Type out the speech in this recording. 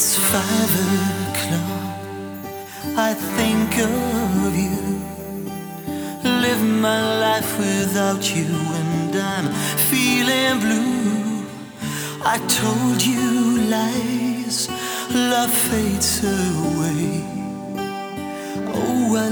It's 5 o'clock, I think of you. Live my life without you and I'm feeling blue. I told you lies, love fades away. Oh, I